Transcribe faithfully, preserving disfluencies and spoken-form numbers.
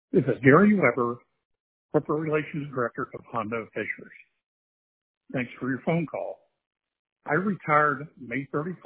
This is Gary Weber, Corporate Relations Director of Hondo Fishers. Thanks for your phone call. I retired May thirty-first.